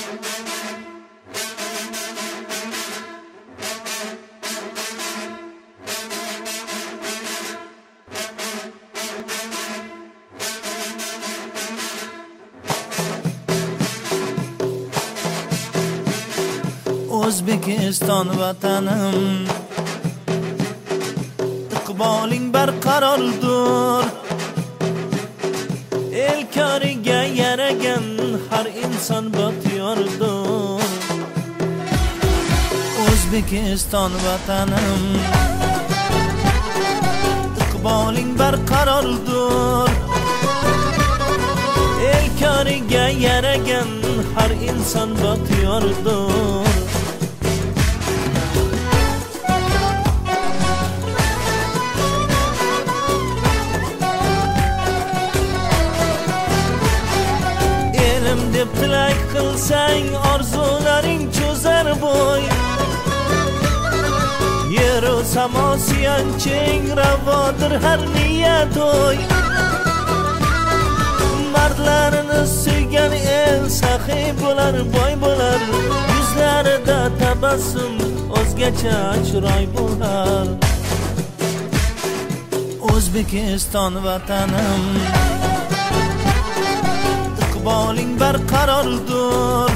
O'zbekiston vatanim, iqboling barqarordir. El koriga yaragan har inson baxtiyordir. O'zbekiston vatanim, iqboling barqarordir. El koriga yaragan har inson baxtiyordir. Deb tilak qilsang orzularing cho'zar bo'y. Yer u samosiyan cheng ravodir har niyat o'y. Mardlarini suygan el saxiy bo'lar, boy bo'lar. Yuzlarida tabassum o'zgacha chiroy bo'lar. O'zbekiston vatanim, iqboling barqarordir.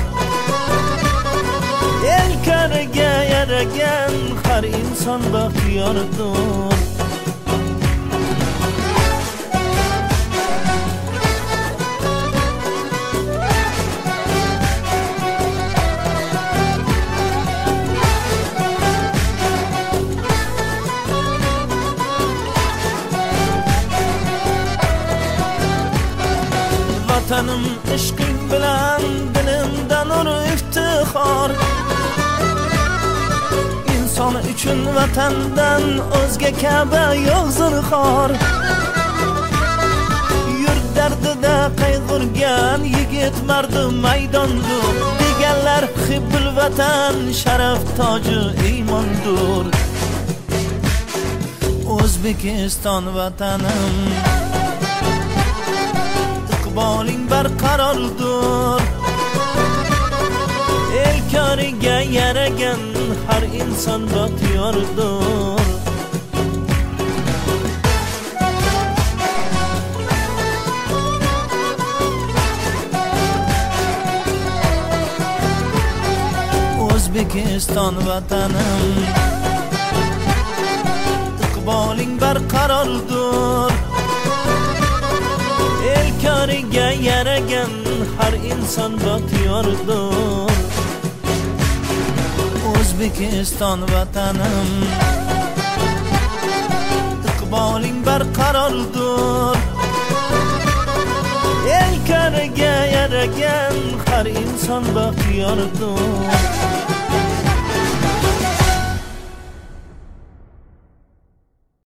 El koriga yaragan har inson baxtiyordir. Vatanim ishqing bilan dilimdan nur iftixor. Inson uchun vatandan o'zga Ka'ba yo'q zinhor. Yurt dardida qayg'urgan yigit mardi maydondur. Deganlar hibbul vatan sharaf toji iymondur. O'zbekiston vatanim, iqboling barqarordir. El koriga yaragan har inson baxtiyordir. O'zbekiston vatanim, iqboling barqarordir. El koriga yaragan har inson baxtiyordir. O'zbekiston vatanim, iqboling barqarordir. El koriga yaragan har inson baxtiyordir.